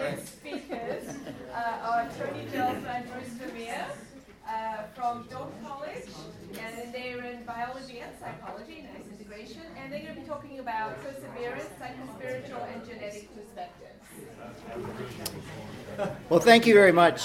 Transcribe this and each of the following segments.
next speakers are Tony Gelson and Bruce Vermeer from Dordt College, and they're in biology and psychology, nice integration, and they're going to be talking about perseverance, psychospiritual, and genetic perspectives. Well, thank you very much.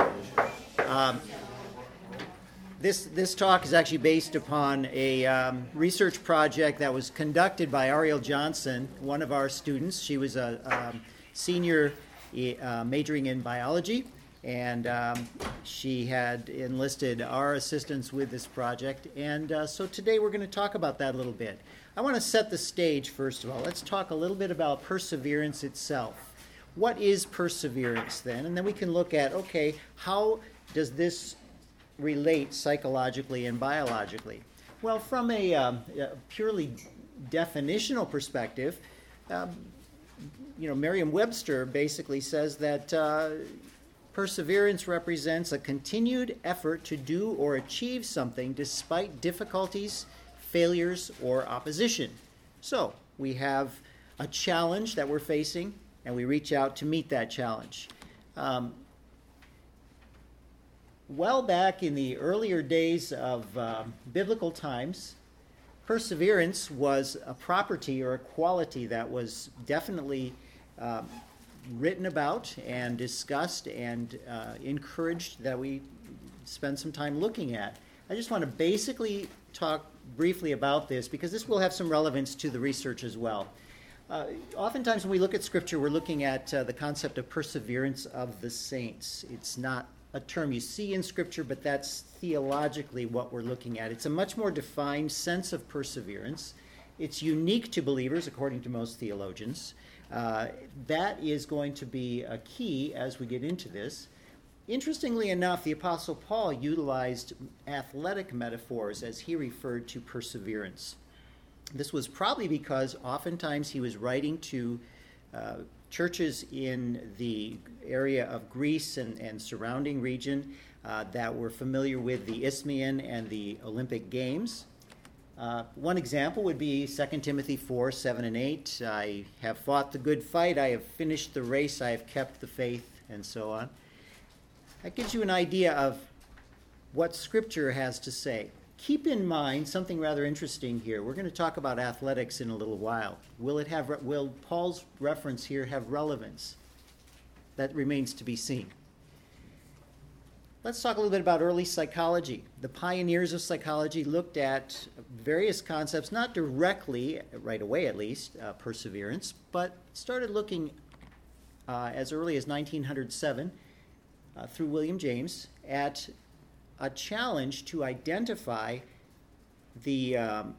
This talk is actually based upon a research project that was conducted by Ariel Johnson, one of our students. She was a senior majoring in biology, and she had enlisted our assistance with this project. And so today we're going to talk about that a little bit. I want to set the stage first of all. Let's talk a little bit about perseverance itself. What is perseverance then? And then we can look at, okay, how does this relate psychologically and biologically? Well, from a purely definitional perspective, Merriam-Webster basically says that perseverance represents a continued effort to do or achieve something despite difficulties, failures, or opposition. So we have a challenge that we're facing, and we reach out to meet that challenge. Well back in the earlier days of biblical times, perseverance was a property or a quality that was definitely written about and discussed and encouraged that we spend some time looking at. I just want to basically talk briefly about this because this will have some relevance to the research as well. Oftentimes when we look at Scripture, we're looking at the concept of perseverance of the saints. It's not a term you see in Scripture, but that's theologically what we're looking at. It's a much more defined sense of perseverance. It's unique to believers, according to most theologians. That is going to be a key as we get into this. Interestingly enough, the Apostle Paul utilized athletic metaphors as he referred to perseverance. This was probably because oftentimes he was writing to churches in the area of Greece and surrounding region that were familiar with the Isthmian and the Olympic Games. One example would be 2 Timothy 4, 7 and 8. I have fought the good fight, I have finished the race, I have kept the faith, and so on. That gives you an idea of what Scripture has to say. Keep in mind something rather interesting here. We're going to talk about athletics in a little while. Will Paul's reference here have relevance? That remains to be seen. Let's talk a little bit about early psychology. The pioneers of psychology looked at various concepts, not directly, right away at least, perseverance, but started looking as early as 1907 through William James at a challenge to identify the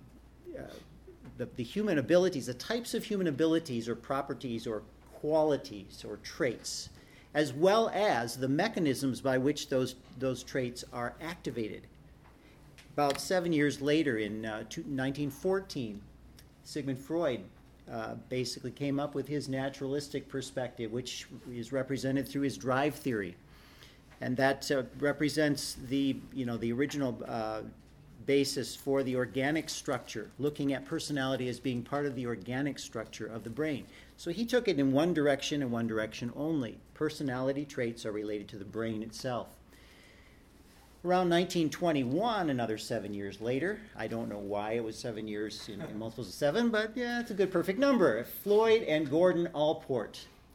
human abilities, the types of human abilities or properties or qualities or traits, as well as the mechanisms by which those traits are activated. About 7 years later, in 1914, Sigmund Freud basically came up with his naturalistic perspective, which is represented through his drive theory. And that represents the original basis for the organic structure, looking at personality as being part of the organic structure of the brain. So he took it in one direction and one direction only. Personality traits are related to the brain itself. Around 1921, another 7 years later, I don't know why it was 7 years in multiples of 7, but yeah, it's a good perfect number. Floyd and Gordon Allport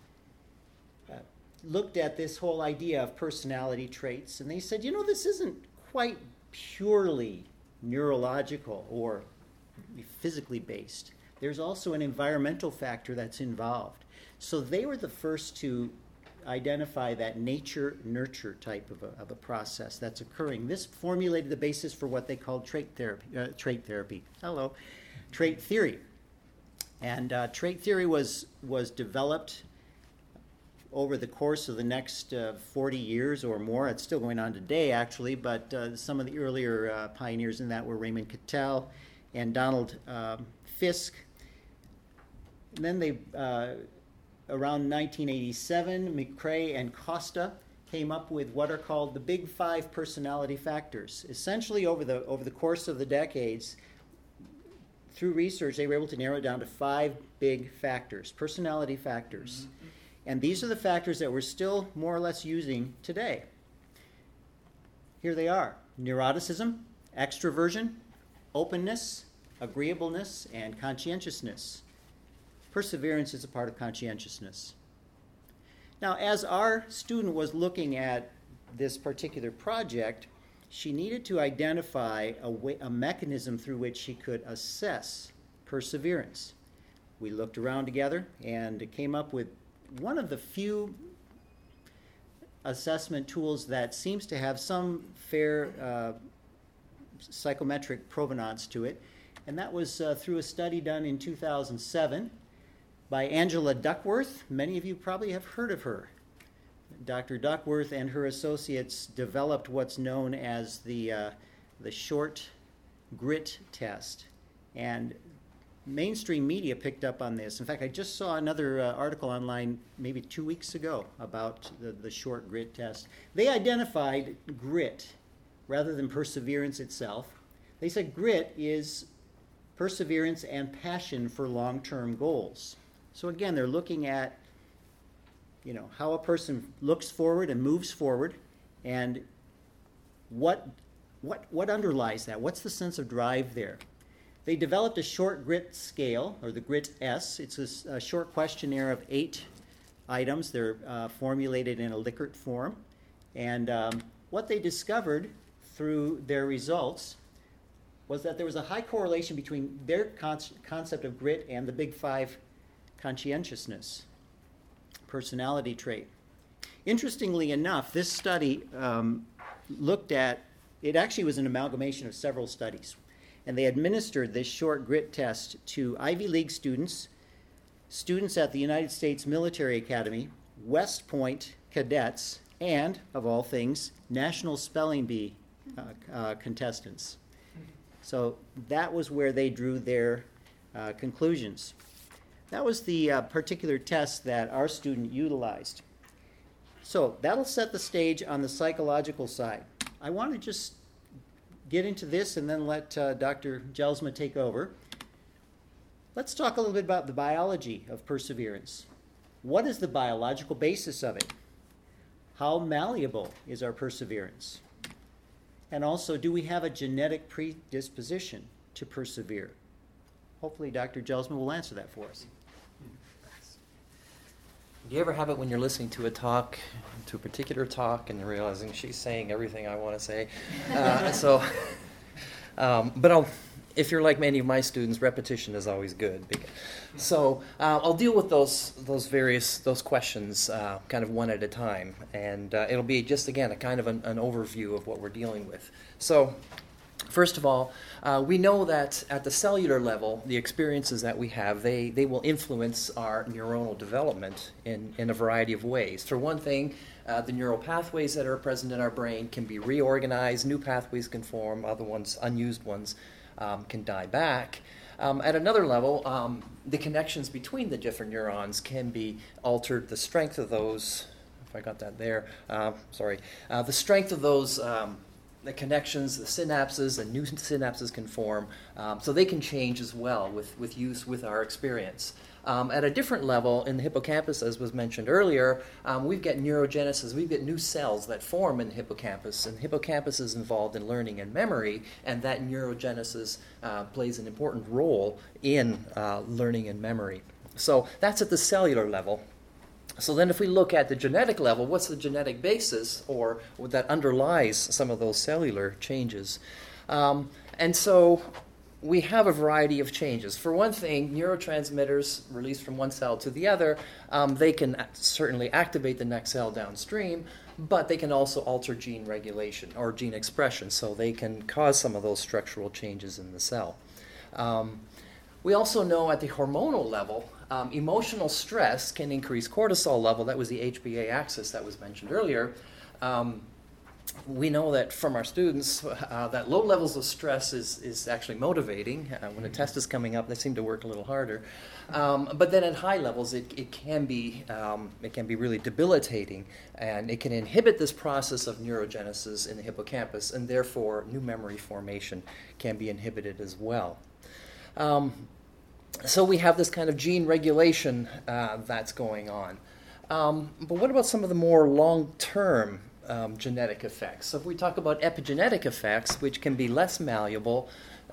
looked at this whole idea of personality traits, and they said, this isn't quite purely neurological or physically based. There's also an environmental factor that's involved. So they were the first to identify that nature-nurture type of a process that's occurring. This formulated the basis for what they called trait theory. Trait theory. And trait theory was developed over the course of the next 40 years or more. It's still going on today, actually, but some of the earlier pioneers in that were Raymond Cattell and Donald Fisk. And then they, around 1987, McCrae and Costa came up with what are called the Big Five personality factors. Essentially, over the course of the decades, through research, they were able to narrow it down to 5 big factors, personality factors. And these are the factors that we're still more or less using today. Here they are: neuroticism, extroversion, openness, agreeableness, and conscientiousness. Perseverance is a part of conscientiousness. Now, as our student was looking at this particular project, she needed to identify a mechanism through which she could assess perseverance. We looked around together and came up with one of the few assessment tools that seems to have some fair psychometric provenance to it, and that was through a study done in 2007 by Angela Duckworth. Many of you probably have heard of her. Dr. Duckworth and her associates developed what's known as the short grit test, and mainstream media picked up on this. In fact, I just saw another article online maybe 2 weeks ago about the short grit test. They identified grit rather than perseverance itself. They said grit is perseverance and passion for long-term goals. So again, they're looking at how a person looks forward and moves forward, and what underlies that. What's the sense of drive there? They developed a short grit scale, or the Grit S. It's a short questionnaire of 8 items. They're formulated in a Likert form. And what they discovered through their results was that there was a high correlation between their concept of grit and the Big 5 conscientiousness personality trait. Interestingly enough, this study looked at, it actually was an amalgamation of several studies. And they administered this short grit test to Ivy League students, students at the United States Military Academy, West Point cadets, and, of all things, National Spelling Bee contestants. So that was where they drew their conclusions. That was the particular test that our student utilized. So that'll set the stage on the psychological side. I want to just get into this and then let Dr. Gelsma take over. Let's talk a little bit about the biology of perseverance. What is the biological basis of it? How malleable is our perseverance? And also, do we have a genetic predisposition to persevere? Hopefully Dr. Gelsma will answer that for us. Do you ever have it when you're listening to a talk, to a particular talk, and you're realizing she's saying everything I want to say? If you're like many of my students, repetition is always good. So I'll deal with those questions kind of one at a time, and it'll be just again a kind of an overview of what we're dealing with. So first of all, we know that at the cellular level, the experiences that we have, they will influence our neuronal development in a variety of ways. For one thing, the neural pathways that are present in our brain can be reorganized, new pathways can form, other ones, unused ones, can die back. At another level, the connections between the different neurons can be altered. The strength of those, if I got that there, the strength of those the connections, the synapses, and new synapses can form, so they can change as well with use with our experience. At a different level, in the hippocampus, as was mentioned earlier, we've got neurogenesis. We've got new cells that form in the hippocampus, and the hippocampus is involved in learning and memory, and that neurogenesis plays an important role in learning and memory. So that's at the cellular level. So then if we look at the genetic level, what's the genetic basis or that underlies some of those cellular changes? And so we have a variety of changes. For one thing, neurotransmitters released from one cell to the other, they can certainly activate the next cell downstream, but they can also alter gene regulation or gene expression, so they can cause some of those structural changes in the cell. We also know at the hormonal level, emotional stress can increase cortisol level. That was the HPA axis that was mentioned earlier. We know that from our students that low levels of stress is actually motivating. When a test is coming up, they seem to work a little harder. But then at high levels, it can be really debilitating, and it can inhibit this process of neurogenesis in the hippocampus, and therefore new memory formation can be inhibited as well. So we have this kind of gene regulation that's going on. But what about some of the more long-term genetic effects? So if we talk about epigenetic effects, which can be less malleable,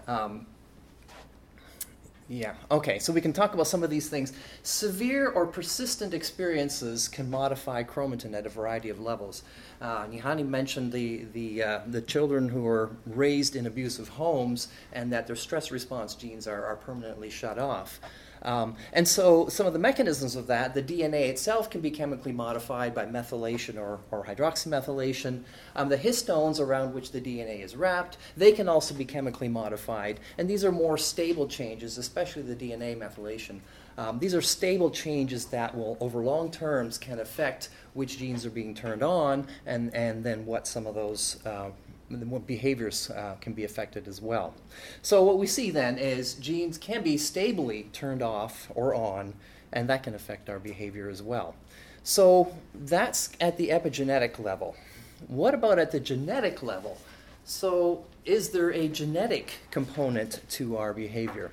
so we can talk about some of these things. Severe or persistent experiences can modify chromatin at a variety of levels. Nihani mentioned the children who are raised in abusive homes and that their stress response genes are permanently shut off. And so some of the mechanisms of that, the DNA itself can be chemically modified by methylation or hydroxymethylation. The histones around which the DNA is wrapped, they can also be chemically modified. And these are more stable changes, especially the DNA methylation. These are stable changes that will, over long terms, can affect which genes are being turned on and then what some of those what behaviors can be affected as well. So what we see then is genes can be stably turned off or on, and that can affect our behavior as well. So that's at the epigenetic level. What about at the genetic level? So is there a genetic component to our behavior?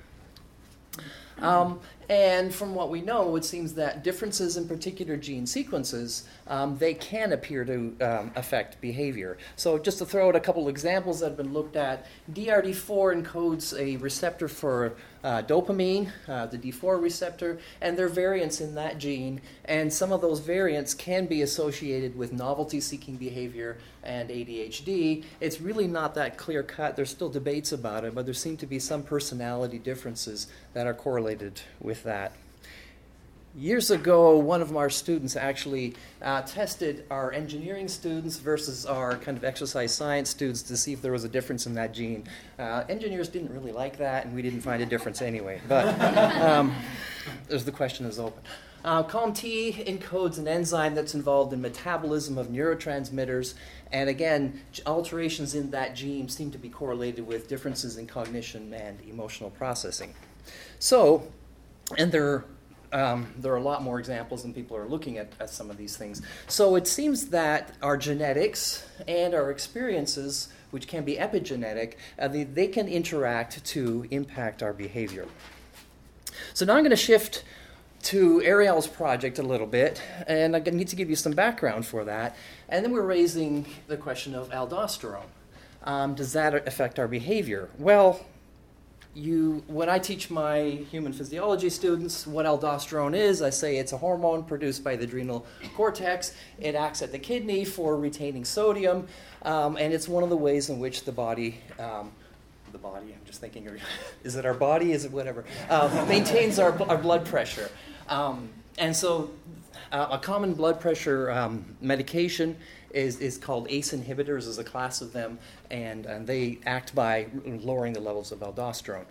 And from what we know, it seems that differences in particular gene sequences, they can appear to affect behavior. So just to throw out a couple examples that have been looked at, DRD4 encodes a receptor for dopamine, the D4 receptor, and there are variants in that gene, and some of those variants can be associated with novelty-seeking behavior and ADHD. It's really not that clear-cut. There's still debates about it, but there seem to be some personality differences that are correlated with that. Years ago, one of our students actually tested our engineering students versus our kind of exercise science students to see if there was a difference in that gene. Engineers didn't really like that, and we didn't find a difference anyway. But the question is open. COMT encodes an enzyme that's involved in metabolism of neurotransmitters, and again, alterations in that gene seem to be correlated with differences in cognition and emotional processing. So, and there are a lot more examples, and people are looking at some of these things. So it seems that our genetics and our experiences, which can be epigenetic, they can interact to impact our behavior. So now I'm going to shift to Ariel's project a little bit, and I need to give you some background for that. And then we're raising the question of aldosterone. Does that affect our behavior? Well, when I teach my human physiology students what aldosterone is, I say it's a hormone produced by the adrenal cortex. It acts at the kidney for retaining sodium, and it's one of the ways in which the body, I'm just thinking, is it our body, is it whatever, maintains our blood pressure. And so a common blood pressure medication is called ACE inhibitors, as a class of them, and they act by lowering the levels of aldosterone.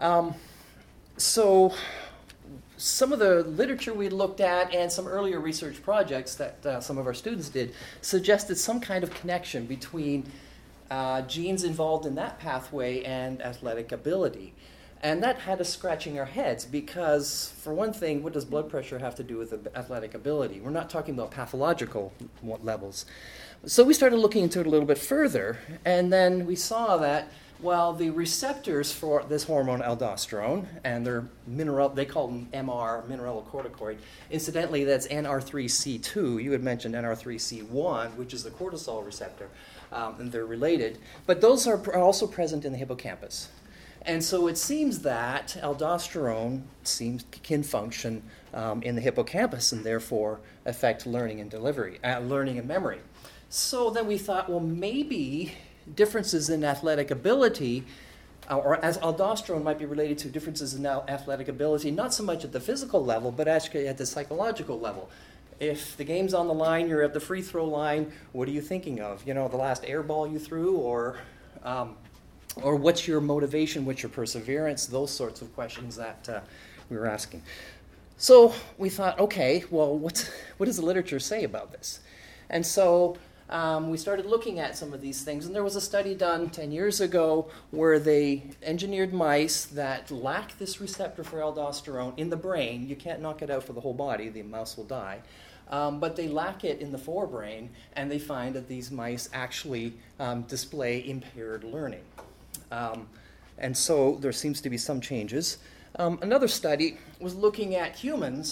So some of the literature we looked at and some earlier research projects that some of our students did suggested some kind of connection between genes involved in that pathway and athletic ability. And that had us scratching our heads because, for one thing, what does blood pressure have to do with athletic ability? We're not talking about pathological levels. So we started looking into it a little bit further, and then we saw that, well, the receptors for this hormone aldosterone, and they call them MR, mineralocorticoid. Incidentally, that's NR3C2. You had mentioned NR3C1, which is the cortisol receptor, and they're related. But those are also present in the hippocampus. And so it seems that aldosterone can function in the hippocampus and therefore affect learning and memory. So then we thought, well, maybe differences in athletic ability, or as aldosterone might be related to differences in athletic ability, not so much at the physical level, but actually at the psychological level. If the game's on the line, you're at the free throw line, what are you thinking of? The last air ball you threw, or what's your motivation, what's your perseverance, those sorts of questions that we were asking. So we thought, okay, well, what does the literature say about this? And so we started looking at some of these things, and there was a study done 10 years ago where they engineered mice that lack this receptor for aldosterone in the brain. You can't knock it out for the whole body, the mouse will die. But they lack it in the forebrain, and they find that these mice actually display impaired learning. And so there seems to be some changes. Another study was looking at humans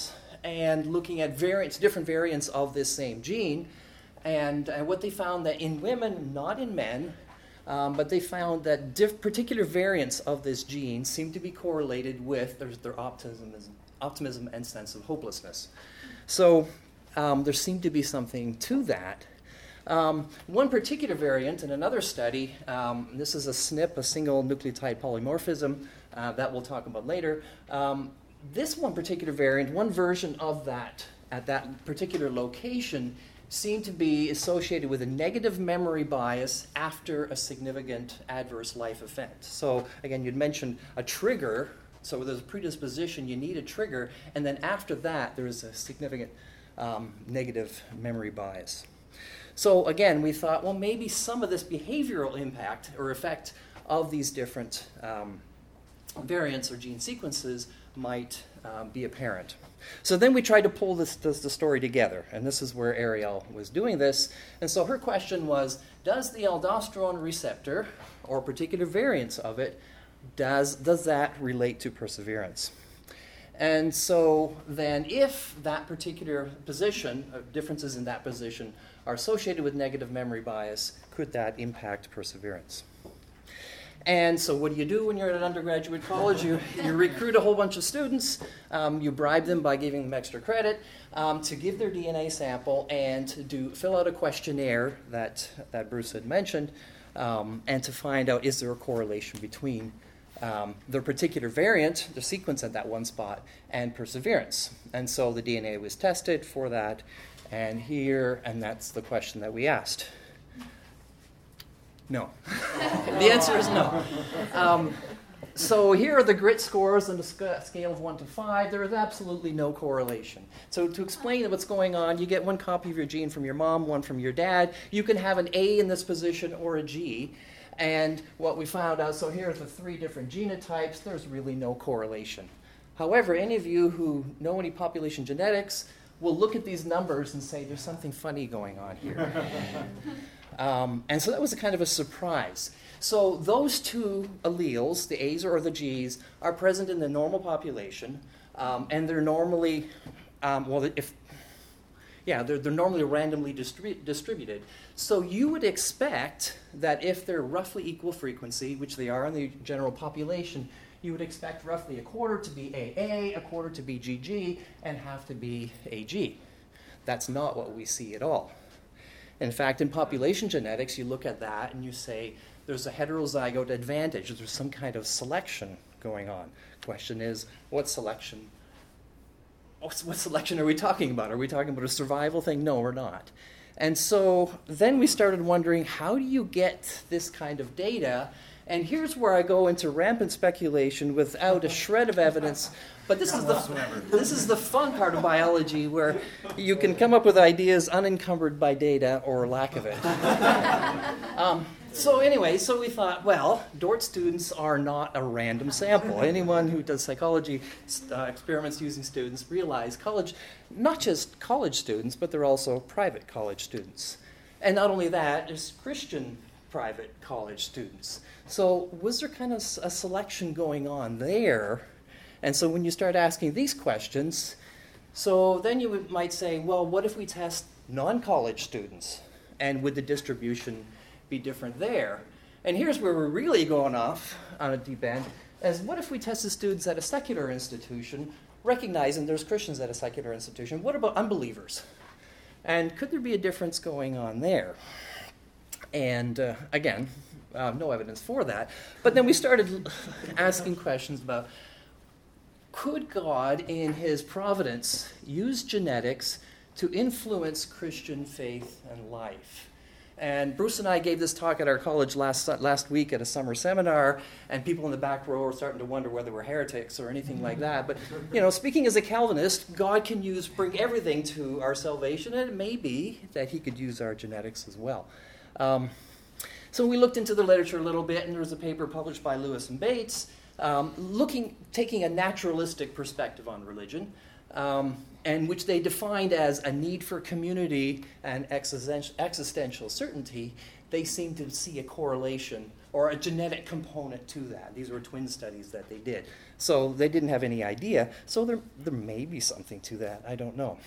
and looking at different variants of this same gene. And what they found that in women, not in men, but they found that particular variants of this gene seem to be correlated with their optimism and sense of hopelessness. So there seemed to be something to that. One particular variant in another study, this is a SNP, a single nucleotide polymorphism, that we'll talk about later. This one particular variant, one version of that at that particular location seemed to be associated with a negative memory bias after a significant adverse life event. So again, you'd mentioned a trigger. So there's a predisposition, you need a trigger, and then after that, there is a significant negative memory bias. So again, we thought, well, maybe some of this behavioral impact or effect of these different variants or gene sequences might be apparent. So then we tried to pull the story together, and this is where Ariel was doing this. And so her question was, does the aldosterone receptor, or particular variants of it, does that relate to perseverance? And so then if that particular position, differences in that position, are associated with negative memory bias, could that impact perseverance? And so what do you do when you're at an undergraduate college? You recruit a whole bunch of students. You bribe them by giving them extra credit to give their DNA sample and to fill out a questionnaire that Bruce had mentioned, and to find out, is there a correlation between their particular variant, the sequence at that one spot, and perseverance. And so the DNA was tested for that, and that's the question that we asked. No. The answer is no. So here are the grit scores on a scale of 1 to 5. There is absolutely no correlation. So to explain what's going on, you get one copy of your gene from your mom, one from your dad. You can have an A in this position or a G. And what we found out, so here are the 3 different genotypes. There's really no correlation. However, any of you who know any population genetics will look at these numbers and say, there's something funny going on here. And so that was a kind of a surprise. So those 2 alleles, the A's or the G's, are present in the normal population, and they're normally, they're normally randomly distributed. So you would expect that if they're roughly equal frequency, which they are in the general population, you would expect roughly a quarter to be AA, a quarter to be GG, and half to be AG. That's not what we see at all. In fact, in population genetics, you look at that and you say, there's a heterozygote advantage. There's some kind of selection going on. Question is, what selection are we talking about? Are we talking about a survival thing? No, we're not. And so then we started wondering, how do you get this kind of data? And here's where I go into rampant speculation without a shred of evidence. But this is the fun part of biology, where you can come up with ideas unencumbered by data or lack of it. So we thought, well, DORT students are not a random sample. Anyone who does psychology experiments using students realize not just college students, but they're also private college students. And not only that, there's Christian private college students. So was there kind of a selection going on there? And so when you start asking these questions, so then you might say, well, what if we test non-college students? And would the distribution be different there? And here's where we're really going off on a deep end, is what if we tested students at a secular institution, recognizing there's Christians at a secular institution? What about unbelievers? And could there be a difference going on there? And again, no evidence for that. But then we started asking questions about, could God, in his providence, use genetics to influence Christian faith and life? And Bruce and I gave this talk at our college last week at a summer seminar, and people in the back row were starting to wonder whether we're heretics or anything like that. But, speaking as a Calvinist, God can bring everything to our salvation, and it may be that he could use our genetics as well. So we looked into the literature a little bit, and there was a paper published by Lewis and Bates taking a naturalistic perspective on religion, and which they defined as a need for community and existential certainty. They seem to see a correlation or a genetic component to that. These were twin studies that they did. So they didn't have any idea. So there may be something to that. I don't know.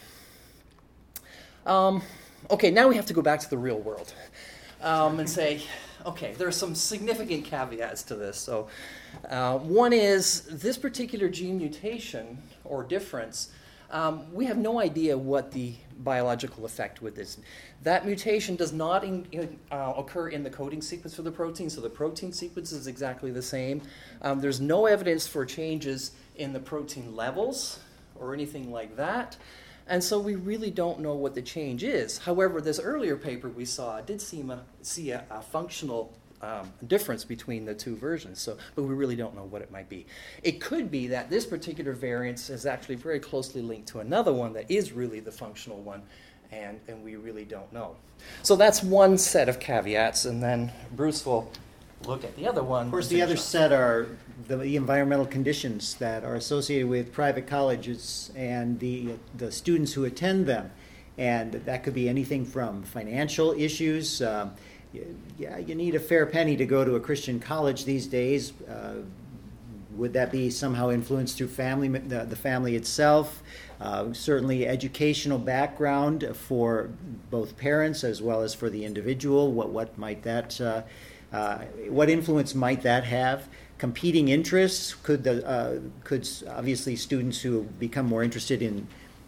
Okay, now we have to go back to the real world and say, okay, there are some significant caveats to this. So one is this particular gene mutation or difference, we have no idea what the biological effect with this. That mutation does not occur in the coding sequence for the protein, so the protein sequence is exactly the same. There's no evidence for changes in the protein levels or anything like that. And so we really don't know what the change is. However, this earlier paper we saw did see a functional difference between the two versions, but we really don't know what it might be. It could be that this particular variant is actually very closely linked to another one that is really the functional one, and we really don't know. So that's one set of caveats, and then Bruce will look at the other one. Of course, the other set are the environmental conditions that are associated with private colleges and the students who attend them. And that could be anything from financial issues. You need a fair penny to go to a Christian college these days. Would that be somehow influenced through family, the family itself? Certainly educational background for both parents as well as for the individual. What might that what influence might that have? Competing interests, could obviously students who become more interested in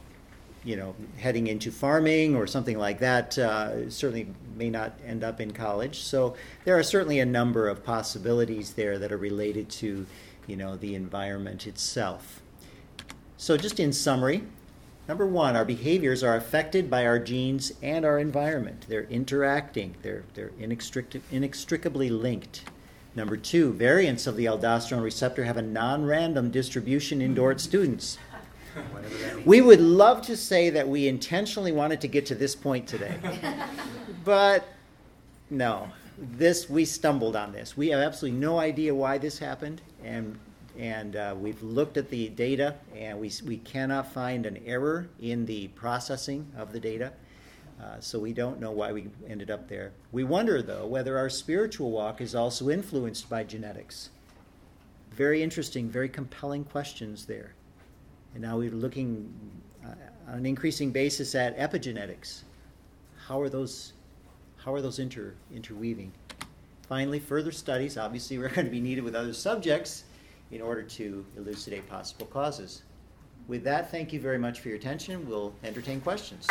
heading into farming or something like that certainly may not end up in college. So there are certainly a number of possibilities there that are related to the environment itself. So just in summary, number one, our behaviors are affected by our genes and our environment. They're interacting. They're inextricably linked. Number two, variants of the aldosterone receptor have a non-random distribution in DORT students. We would love to say that we intentionally wanted to get to this point today. But no, we stumbled on this. We have absolutely no idea why this happened, and we've looked at the data, and we cannot find an error in the processing of the data. So we don't know why we ended up there. We wonder, though, whether our spiritual walk is also influenced by genetics. Very interesting, very compelling questions there. And now we're looking on an increasing basis at epigenetics. How are those interweaving? Finally, further studies obviously are going to be needed with other subjects in order to elucidate possible causes. With that, thank you very much for your attention. We'll entertain questions.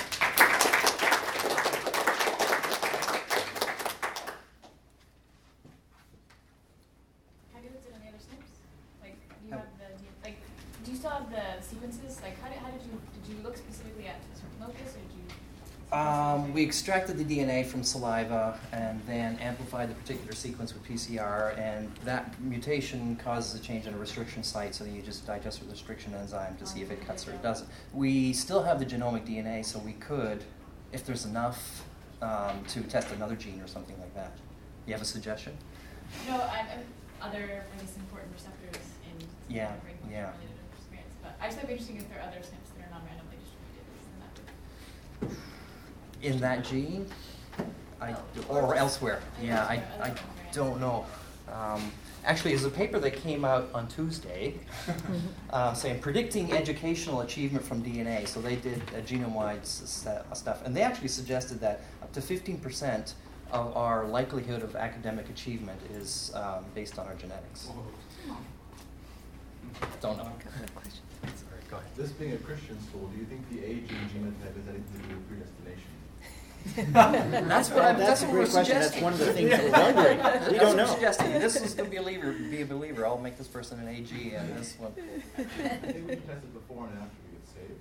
Do you still have the sequences? Like, how did you look specifically at a certain locus, or did you? We extracted the DNA from saliva and then amplified the particular sequence with PCR, and that mutation causes a change in a restriction site, so you just digest the restriction enzyme to see if it cuts or it doesn't. We still have the genomic DNA, so we could, if there's enough, to test another gene or something like that. You have a suggestion? No, other, I guess, important receptors in brain function related to experience. But I just thought it'd be interesting if there are other SNPs that are non-randomly distributed in that gene, or elsewhere. Yeah, I don't know. Actually, there's a paper that came out on Tuesday saying predicting educational achievement from DNA. So they did a genome-wide stuff, and they actually suggested that up to 15% of our likelihood of academic achievement is based on our genetics. Don't know. Sorry, go ahead. This being a Christian school, do you think the age and genotype has anything to do with predestination? That's a great question. That's one of the things we're wondering. We don't know. Suggesting this is going to be a believer. I'll make this person an AG, and this one. I think we can test it before and after we get saved.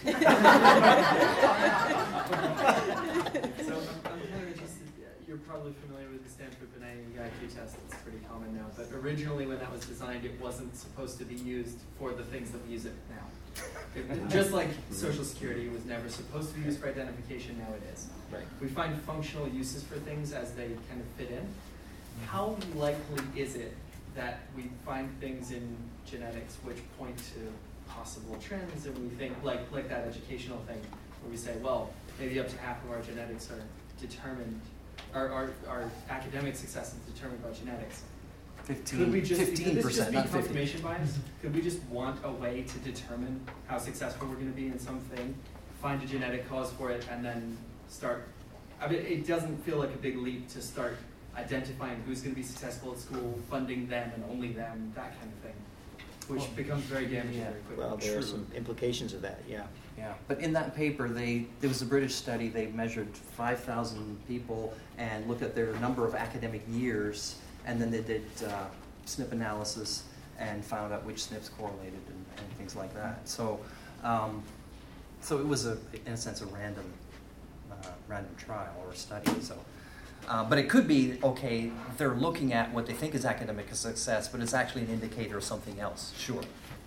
So I'm kind of interested. You're probably familiar with the Stanford Benign IQ test. It's pretty common now. But originally, when that was designed, it wasn't supposed to be used for the things that we use it now. Just like Social Security was never supposed to be used for identification, now it is. Right. We find functional uses for things as they kind of fit in. How likely is it that we find things in genetics which point to possible trends, and we think, like that educational thing, where we say, well, maybe up to half of our genetics are determined our academic success is determined by genetics. 15, Could we just, could this 15%, just be not 50. confirmation bias? Could we just want a way to determine how successful we're going to be in something, find a genetic cause for it, and then start? I mean, it doesn't feel like a big leap to start identifying who's going to be successful at school, funding them and only them, that kind of thing, which becomes very damaging very quickly. Well, there are some implications of that, yeah. Yeah, but in that paper, there was a British study. They measured 5,000 people and looked at their number of academic years, and then they did SNP analysis and found out which SNPs correlated and things like that. So, so it was in a sense a random trial or study. So, but it could be okay. They're looking at what they think is academic success, but it's actually an indicator of something else. Sure.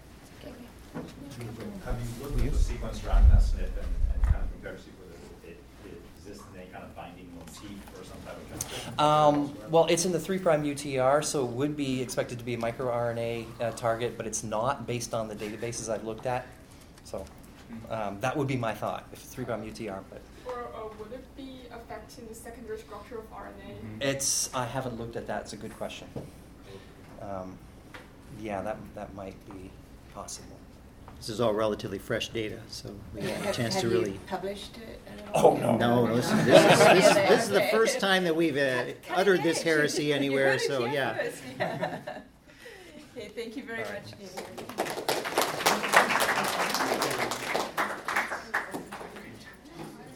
Have you looked at the sequence around that SNP and kind of compared to see whether it exists in any kind of binding motif or some type of transcription? Well, it's in the 3' UTR, so it would be expected to be a microRNA target, but it's not based on the databases I've looked at. So that would be my thought, if 3' UTR. But or would it be affecting the secondary structure of RNA? I haven't looked at that. It's a good question. Yeah, that might be possible. This is all relatively fresh data, so we have a chance to really. Have you published it at all? Oh, no. No, this is the first time that we've uttered this heresy anywhere, so yeah. Okay, thank you very much.